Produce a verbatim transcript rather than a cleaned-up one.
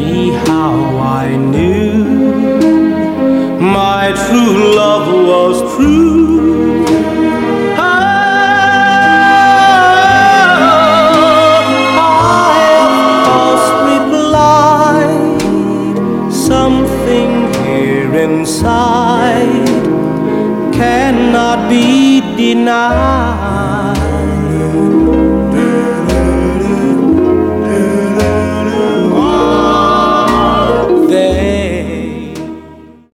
me how I knew my true love was true. Oh, I of course replied, something here inside cannot be denied.